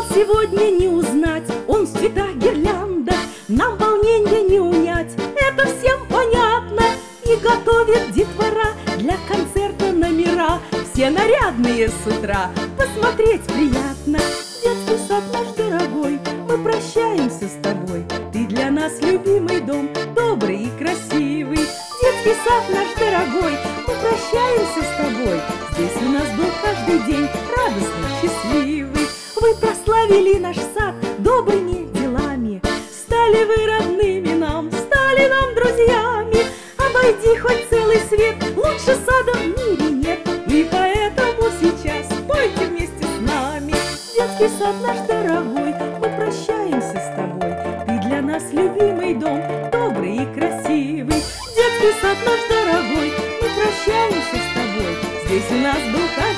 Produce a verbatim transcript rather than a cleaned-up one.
сегодня не узнать, он в цветах гирляндах, нам волненье не унять, это всем понятно. И готовит детвора для концерта номера, все нарядные с утра, посмотреть приятно. Детский сад наш дорогой, мы прощаемся с тобой, ты для нас любимый дом, добрый и красивый. Детский сад наш дорогой, мы прощаемся с тобой, здесь у нас был каждый день радостный, счастливый. Вы прославили наш сад добрыми делами, стали вы родными нам, стали нам друзьями. Обойди хоть целый свет, лучше сада в мире нет, и поэтому сейчас пойте вместе с нами. Детский сад наш дорогой, мы прощаемся с тобой, ты для нас любимый дом, добрый и красивый. Детский сад наш дорогой, мы прощаемся с тобой, здесь у нас был